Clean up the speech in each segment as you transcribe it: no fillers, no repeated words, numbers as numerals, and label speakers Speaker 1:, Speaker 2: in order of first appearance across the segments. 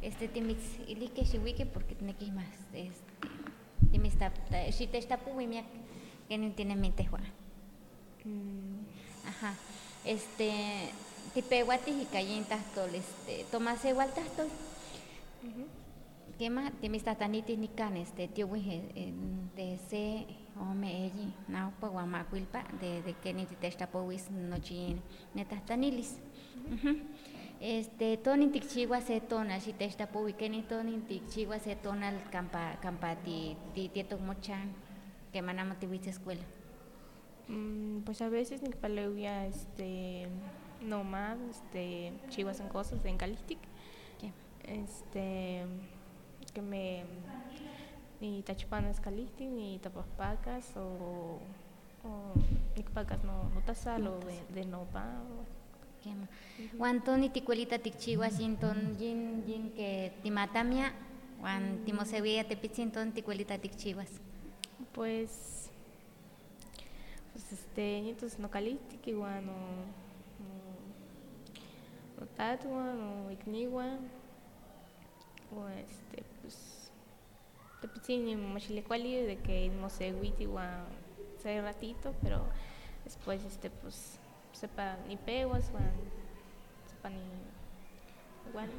Speaker 1: Timitz ilike xiwiki porque tnequis más, timista, xitextapuwimiak, kenin tinemintehua. Ajá, tipewatih ika yin tahtol, tomasewal tahtol. Kema timistahtanitis nikan, tiowih de se ome eyi naupa uan makuilpa de kenin titextapowis nochi netahtanilis. Tonin tikchiua se tonal xitextapowi, kenin tonin tikchiua se tonal kampa tietok mochan keman amo tiwitz escuela.
Speaker 2: Pues a veces nikpalewia noma chiwas en cosas en Calistic. Que me ni tachipanas Calistic ni tapapacas o nikpacas no tasal o de nopa.
Speaker 1: Wan toni tikuelita tikchiwas yin que timatamia wan timosewia tepitzin ton tikuelita tikchiwas.
Speaker 2: Pues nitos no Calistic igual no tatua, no ikniwa o pues tepitzin mochilekuali de que mosewiti igual se ratito, pero después pues sepa ni pewas, sepa ni igual.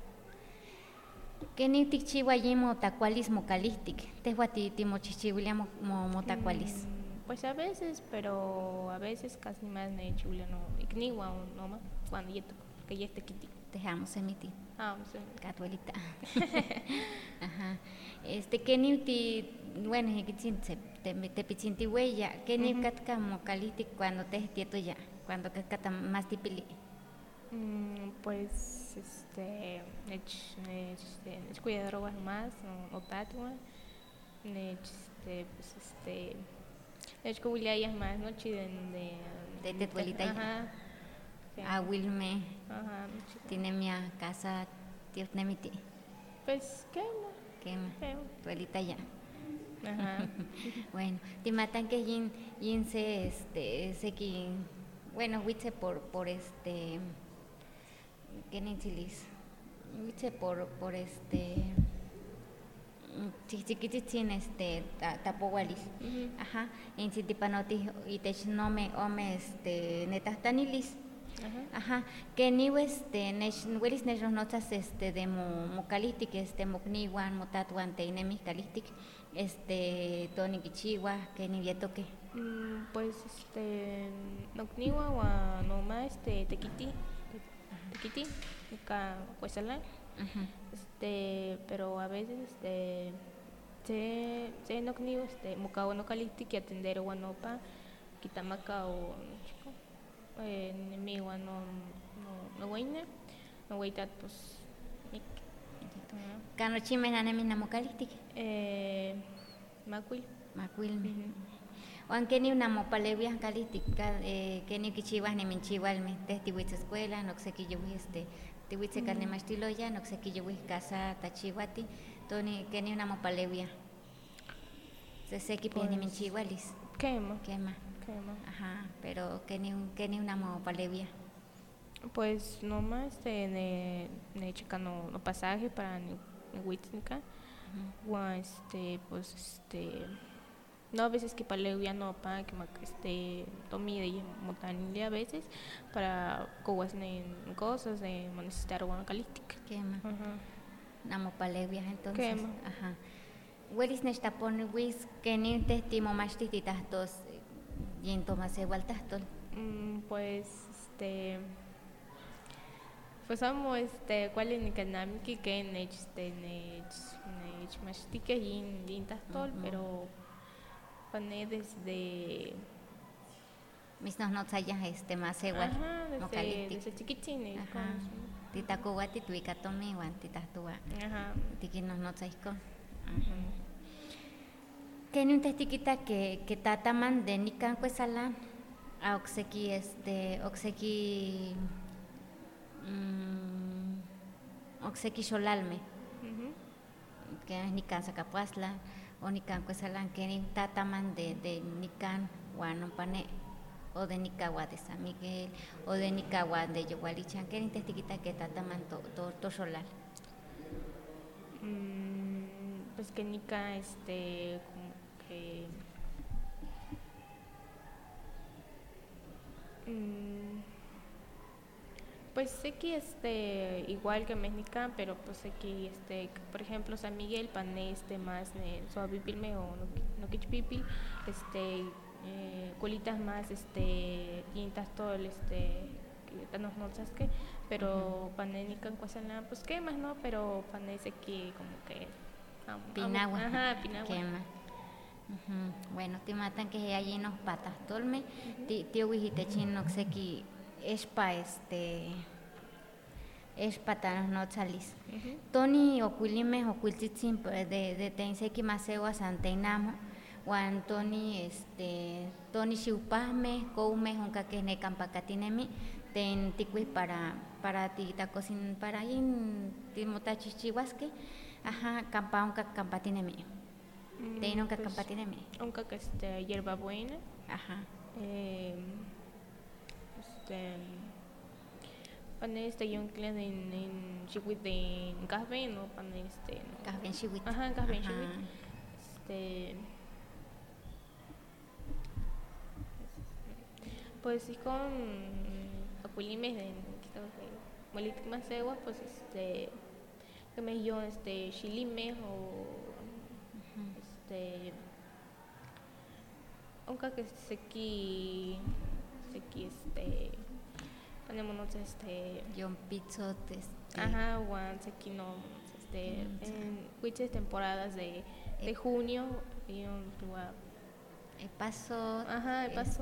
Speaker 1: Kenin tikchiua yin motakualis mocalistic, tehua timochihchiuilia motakualis.
Speaker 2: Pues a veces, pero a veces casi más nechiuilia no ikniwa o noma cuando yeto que yete kiti.
Speaker 1: Dejamos emitir. Catuelita. Ajá. Kenin bueno, tepitzin tihueya, kenin katka mocalistic cuando tieto ya, cuando katka más tipili.
Speaker 2: Pues nech cuidador más o tatua, pues nech kubiliayas más noche
Speaker 1: de tetuelita ya. Wilme.
Speaker 2: Ajá.
Speaker 1: Tiene mi casa tiotnemiti.
Speaker 2: Pues
Speaker 1: quema. Tuelita ya.
Speaker 2: Ajá.
Speaker 1: Bueno, timatan que yin se que bueno, huitze por ¿qué nintzilis? Huitze por chiquititzin tapowalis. Ajá. Intzitipanoti itech nome ome netahtanilis. Ajá. Que ni welis nechnonotzas de mocalistic, mocniwan, motatuan teinemis calistic, toni kichiwa, que ni vietoque.
Speaker 2: Pues nocniwa wa noma tequiti, nika cuesala. Pero a veces se nocniwa mocawa no calistic y atender guanopa, quitamaca o chico. Nemiwa no guayna, no guaytat pues nik.
Speaker 1: Cano chime nanemi namocalistic.
Speaker 2: Macuil.
Speaker 1: Juan que ni una mopalevia calistica, que ni kichiwas ni minchiwalme, tiwitz escuela, no sé que yo tiwitz carne mastiloya, no sé que yo casa tachiwati, toni que ni una mopalevia. Se sé que ni minchiwalis.
Speaker 2: Quema.
Speaker 1: Ajá, pero que ni una mopalevia.
Speaker 2: Pues nomás ne chica no pasaje para ni huitzinca. Pues no a veces que palevia no pa que tomi de montaña a veces para coas en cosas de necesitar agua calística.
Speaker 1: Quema. Namo palevia entonces.
Speaker 2: Quema.
Speaker 1: Ajá. Welis nechtapon wis que ni testimo machtititahtos yin tomase waltahtol.
Speaker 2: Pues pues amo cuál es ni canamiki que nech machtique yin tahtol, pero pané desde
Speaker 1: mis nos ya más igual.
Speaker 2: Desde chiquitín.
Speaker 1: Titakuwati tuikatomi wan titahtua.
Speaker 2: Ajá.
Speaker 1: Tikinos notzaiko. Tiene un testiquita que tataman de nican cuesalan a oxequi oxequi xolalme. Que es nican sacapuasla o nican cuesalan que ni tataman de nican guanompane o de Nicagua de San Miguel o de Nicagua de Yogualichan, que ni testiquita que tataman to xolal.
Speaker 2: Pues que nica como que pues sé que igual que México, pero pues sé que por ejemplo San Miguel pané más suavipilme o no quichpipil, colitas más tintas todo el danos no sabes qué, pero pané nica en Cuasalán, pues qué más no, pero pané sé que como que
Speaker 1: Pinagua.
Speaker 2: Ajá, Pinagua.
Speaker 1: Quema. Bueno, te matan que allí nos patas tolme, tío Wijitechin no sé que es patanos no salis. Tony ocuilime ocuiltitzin de tenseki maseo santeinamo, wan Tony xiupahme, coume, onka que ne campacatinemi, ten tikui para ti tacocin para in timotachichihuasque, ajá, campa onka campatinemi. Te nunca
Speaker 2: Pues,
Speaker 1: campatinemi.
Speaker 2: onka que hierbabuena.
Speaker 1: Ajá.
Speaker 2: Pane yonclen en chihuit de café, no pane no.
Speaker 1: Kahben xiwit.
Speaker 2: Ajá, café en chihuit. Pues sí con acuilimes de molitic masegua, pues que me yo chilime o aunque que seki ponemos
Speaker 1: Yon pizzot,
Speaker 2: ajá, Juan seki no en muchas temporadas de junio y un lugar
Speaker 1: paso.
Speaker 2: ajá, pasó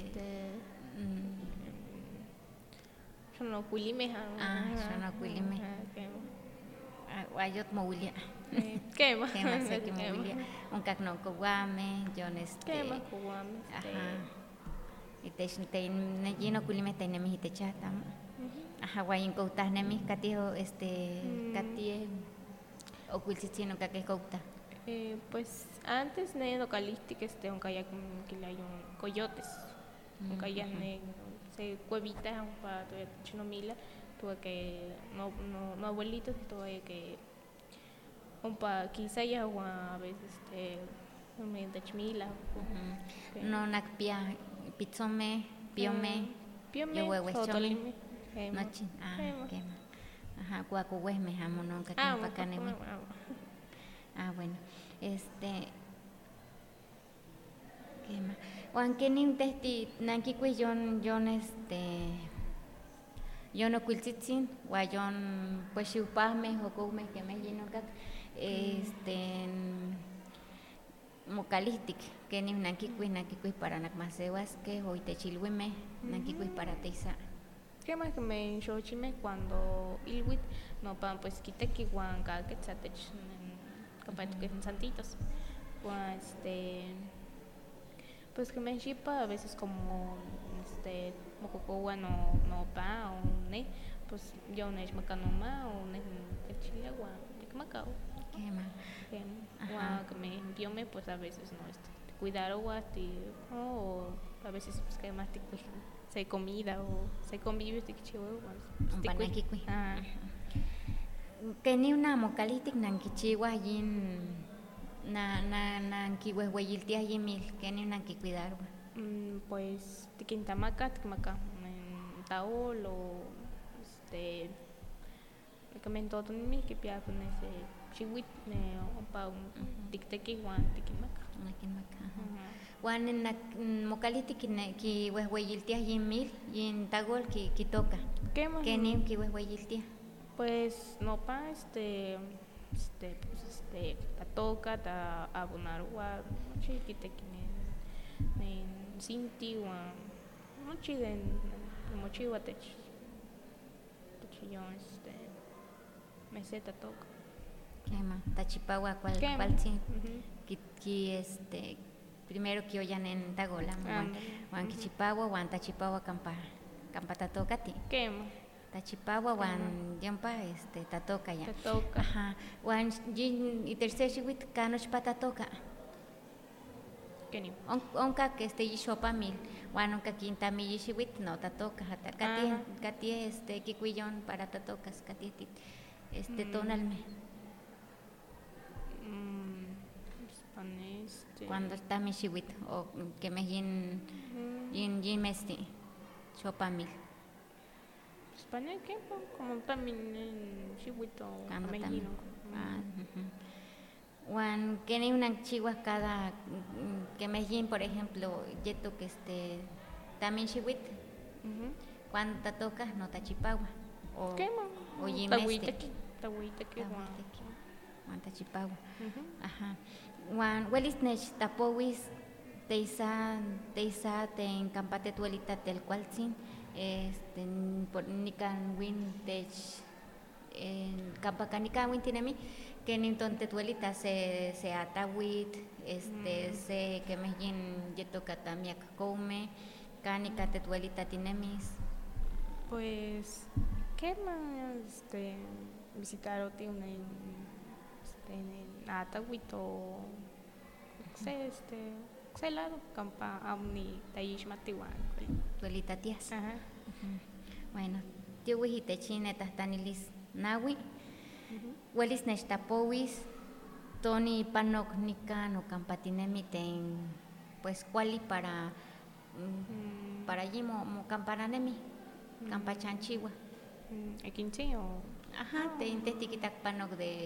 Speaker 2: yo no cuilime
Speaker 1: yo no cuilime. Guayot mowilia.
Speaker 2: ¿Qué más?
Speaker 1: ¿Qué más sé que mowilia? Un cacno coguame, yon
Speaker 2: ¿Qué más jugamos?
Speaker 1: Ajá. Y te lleno culime te nemi te chata. Ajá, guayin coutas nemi catio catie o culchichino que couta.
Speaker 2: Pues antes ne localística un kayak que le hay un coyotes. Un kayak se cuevita un pa chinomila, tuve que no abuelitos tuve que un pa quizá ya a veces me dachmila.
Speaker 1: No nakpia pizzome, piome, yo huehuechome. Noche. Quema. Ajá, guacuhuesme jamono que pa caneme. Bueno, quema. Juan kenin testi nanki yon yon ocuiltzitzin, guayon pues xiupahme o coume que me lleno mocalistic, que ni nanki para nakmasewas que hoy te chilwime, nanki para teisa.
Speaker 2: ¿Qué más que me enxochime cuando ilwit no pan pues quite que guan que tzatech capaz que son santitos pues que me enchipa a veces como mococoa no pa o ne pues yo ne macanoma o ne chile guan que macao
Speaker 1: qué más
Speaker 2: guan que me enviome pues a veces no cuidar o a veces pues que más te se comida o se convive de chivo
Speaker 1: un panakikui que ni una mocalistic nankichiwa yin na kihuehueyiltia yimil que ni una que cuidar
Speaker 2: pues tiquintamaca en taol o recomendó mi que pia con ese chihuit o pa un tictequi guan tiquimaca Juan en mocaliti ki huehueyiltia yimil yin tagol ki toca que ni ki huehueyiltia pues no pa ta toca ta abonar wa chiquitequi en sinti wa nochi den mochiwa tech yo meseta toca
Speaker 1: quema tachipagua cual sí ki primero que oyan en tagola wan kichipagua wan tachipagua campa tatoca ti
Speaker 2: quema
Speaker 1: tachipagua wan yampa tatoca ya
Speaker 2: tatoca
Speaker 1: ajá wan y tercer chihuit canoch patatoca
Speaker 2: Kenny
Speaker 1: onka que yishopa mil wan onka quinta mi chihuit no tatoca hasta katie kikuillon para tatocas katie tonalme cuando está mi chihuit o que me yin mesti chopamil.
Speaker 2: Pues para el tiempo, como también en Chihuito,
Speaker 1: Cuando
Speaker 2: México.
Speaker 1: también. Juan, que hay una chihuahua cada que me por ejemplo, yeto que también chihuit. Cuando te tocas no te chipagua.
Speaker 2: ¿Qué
Speaker 1: o yin
Speaker 2: Tahuite
Speaker 1: mesti.
Speaker 2: que
Speaker 1: Juan te chipagua. Ajá. Juan, huelis nech tapowis teisa te encampate tuelita tel cualtzin por nican win tech campacanica win tinemi que ninton tetuelita se atawit se que me yin yeto catamiac come canica tetuelita tinemis.
Speaker 2: Pues ¿qué más visitar o tiene en Atahuit o se lado campa amni taish matiwan
Speaker 1: Tuelita tías.
Speaker 2: ajá.
Speaker 1: Bueno, tío wihite chine tastanilis nawi. Huelis nechtapowis toni panok nican o campatinemi ten pues cuali para allí mo camparanemi campachanchiwa.
Speaker 2: ¿Equinchi o?
Speaker 1: Ajá, te tiquitak panok de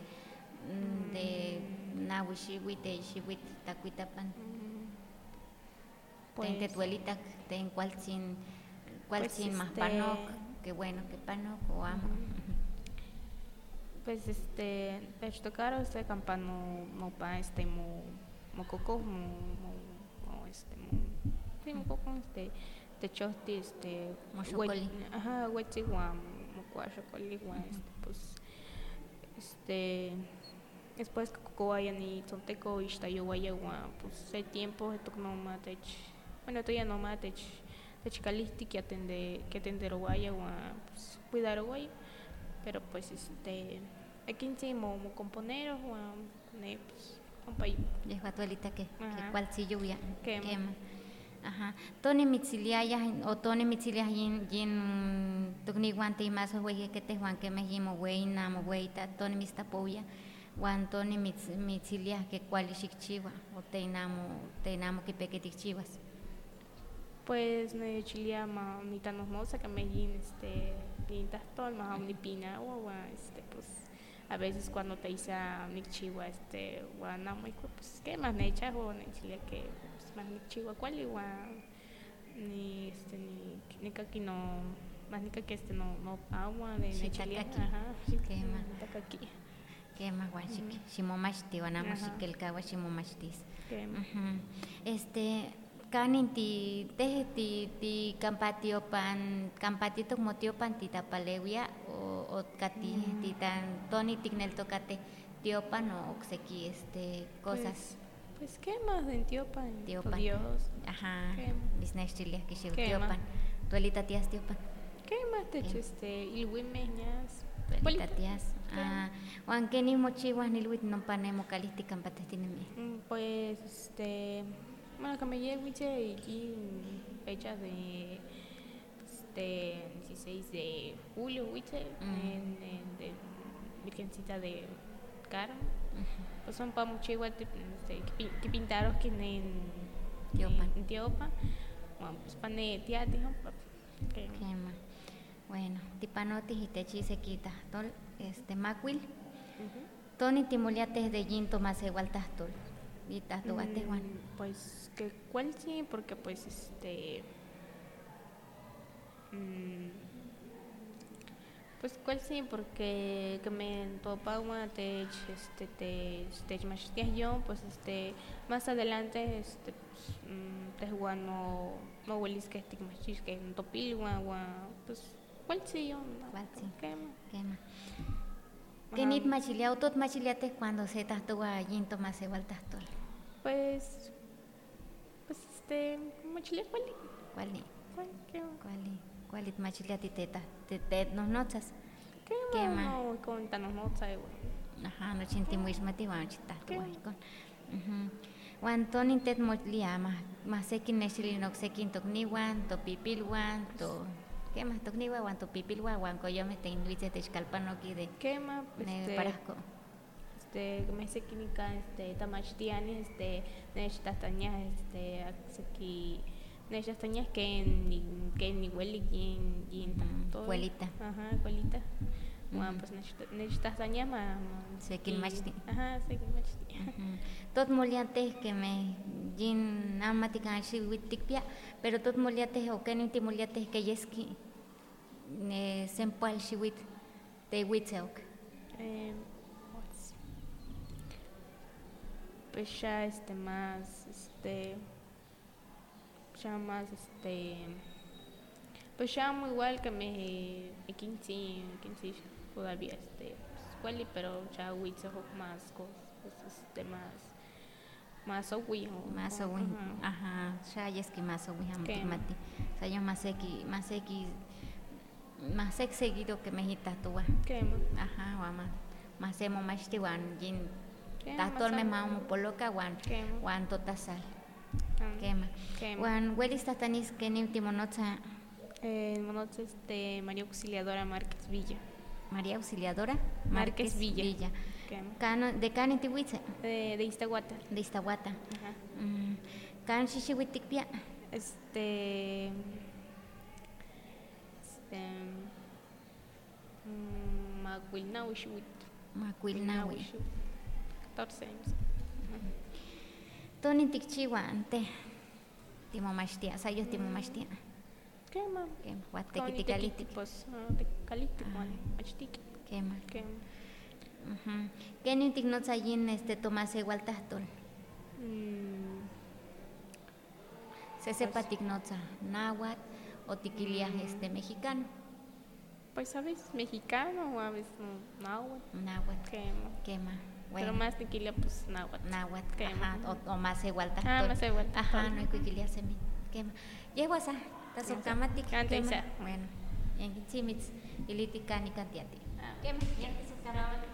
Speaker 1: nawi xiwit tacuitapan. Ten tetuelitak ten cualtzin más panok, que bueno que panok o amo.
Speaker 2: Pues tocaron campano no pa mo coco mo coco te chosti
Speaker 1: Moxocoli.
Speaker 2: ajá huetzi guam mo cuaxocoli guam pues después coco vaya ni tonteco ixtayowaya guam pues el tiempo tocnoma bueno todavía no más tech calisti que atender guaya guam pues cuidar guay pero pues aquí encima mo componer guam pues compañía
Speaker 1: Lleva tuelita que cual si lluvia
Speaker 2: quema.
Speaker 1: Ajá. Toni mitziliaya o toni mitziliaya yin tukni guante y más güey que te juan que me jimo güey namo güey ta toni mistapoya guan toni mitzilia que cual chichiwa o te namo que pequetichivas.
Speaker 2: Pues ne chilia ma ni tan hermosa que me yin pintas todo más ni pina o pues a veces cuando te dice ni chiwa guanamo pues qué más ne echa o ne chilia que más ni chiwa cuál igual ni ni kaki no más ni que no agua de chilia ajá
Speaker 1: qué más
Speaker 2: takaki
Speaker 1: qué más guachique shimomashti wanamo shikelkawa shimomashtis kaninti ti campatito motiopan titapalewia o kati titan toni tigneltokate tiopan o oxeki cosas.
Speaker 2: Pues qué más en Tiopan.
Speaker 1: Tiopan.
Speaker 2: Dios.
Speaker 1: Ajá. Bisnechtilia que se
Speaker 2: ¿Qué
Speaker 1: Tiopan. Tuelita tías Tiopan.
Speaker 2: ¿Qué más te ilwimeñas?
Speaker 1: Tuelita tías. Juan que ni mochiwas ni luit no panemo calisti campatetinemi.
Speaker 2: Pues bueno, que me lleve y fecha de 16 de julio, en de Virgencita de Carmen. Pues son para mucho igual que pintaron que en Tiopan. Bueno, pues pane teatro,
Speaker 1: ¿Qué más? Bueno, tipanotis y techi se quita. Tol macuil. Toni timoliates de yinto más igual tastol. Y tatuates Juan.
Speaker 2: Pues que cuál sí, porque pues pues cuál sí, porque que me topa una te yo pues más adelante pues, te juegan no huelis que estigmachis que en topil pues cuál sí yo
Speaker 1: cuál sí
Speaker 2: qué
Speaker 1: más que nit machilia o tot machiliates cuando se tatúa yinto más igual tastol.
Speaker 2: Pues machilia
Speaker 1: ¿Cuál es machilia titeta? Te nos notas.
Speaker 2: ¿Qué más? No, con tan nos notas igual.
Speaker 1: Ajá, no chintimuis matiwan chitas tu con. Wan tonin tet motlia más sekin nechili no sekin tokniwan, to pipilwan, to ¿qué más tokniwan wan to pipilwan wan koyome te induice te xcalpanoki de
Speaker 2: ¿qué más?
Speaker 1: Parasco.
Speaker 2: me sé química, tamachtiani, nechtastaña, aquí, nechtastaña que ni huele y todo.
Speaker 1: Abuelita.
Speaker 2: Ajá, abuelita. Bueno, pues nechtastaña
Speaker 1: Sekin machti.
Speaker 2: Ajá, sekin machti.
Speaker 1: Tot moliantes que me yin amatikan xiwitikpia, pero tot moliantes o keniti moliantes que yeski sempal xiwit te witzeok.
Speaker 2: Pues ya más ya más pues ya muy igual que me 15 todavía escuela, pero ya witzeok más cosas más owi
Speaker 1: Más owi. Ajá, ya yeski más owi amati. O sea, yo más seguido que me hitatua. Ajá, vamos. Más emo más tiwan yin tatol me mamo poloca wan totasal. Quema. Wan welis tatanis que ni timonotza.
Speaker 2: Monotza María Auxiliadora Márquez Villa.
Speaker 1: María Auxiliadora
Speaker 2: Márquez Villa.
Speaker 1: ¿De Cani Tihuitze?
Speaker 2: De Iztahuata.
Speaker 1: De Iztahuata. ¿Can Xixihuitikpia?
Speaker 2: Macuilnahui.
Speaker 1: Macuilnahui.
Speaker 2: 14 años.
Speaker 1: Toni Tikchihuante. Timomachtia, sayos timomachtia.
Speaker 2: Quema.
Speaker 1: Huatequiticalitic.
Speaker 2: Pues, calitic, machtiki.
Speaker 1: Quema. ¿Qué ni tignozayin Tomás Igualtahtol? Se sepa tignoza náhuatl o tiquilias mexicano.
Speaker 2: Pues sabes mexicano o a veces náhuatl.
Speaker 1: Náhuatl. Quema.
Speaker 2: Bueno. Pero más tiquilia pues náhuatl.
Speaker 1: Náhuatl. Ajá. O más igualtahtol.
Speaker 2: Más igualtahtol.
Speaker 1: Ajá, no hay tiquilia semi. Quema. Llego a esa. Tasocamatic.
Speaker 2: Quema.
Speaker 1: Bueno. En Chimitz, iliticani cantiati. Quema. Ya te